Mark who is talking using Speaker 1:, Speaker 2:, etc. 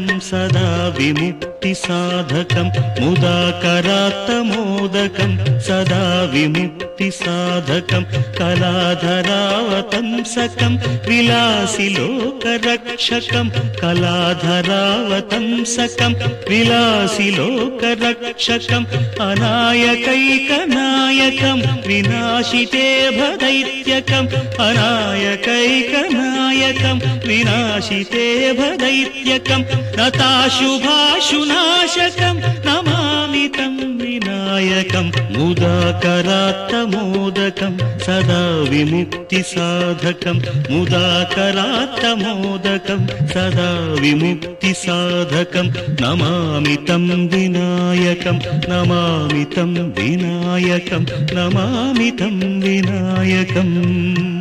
Speaker 1: सदा विमुक्तिसाधकं मुदाकरात्तमोदकं सदा विमुक्तिसाधकं कलाधरावतंसकं विलासिलोकरक्षकं कलाधरावतंसकं विलासिलोकरक्षकम् अनायकैकनायकं विनाशिते भदैत्यकम् अनायकैकनायकं विनाशिते भदैत्यकं नताशुभाशुनाशकं नमामि तं विनायकं मुदाकरात्तमोदकं सदा विमुक्तिसाधकं मुदाकरात्तमोदकं सदा विमुक्तिसाधकं नमामि तं विनायकं नमामि तं विनायकं नमामि तं विनायकम्